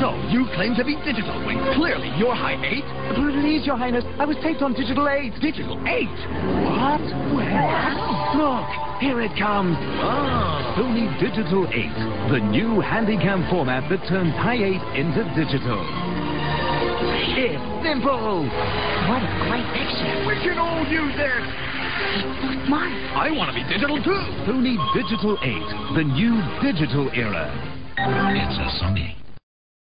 So, you claim to be digital when clearly you're High 8? Please, Your Highness, I was taped on Digital 8. Digital 8? What? Where? Look, here it comes. Ah. Sony Digital 8, the new handycam format that turns High 8 into digital. It's simple. What a great picture. We can all use it. It's so smart. I want to be digital too. Sony Digital 8, the new digital era. It's a Sony.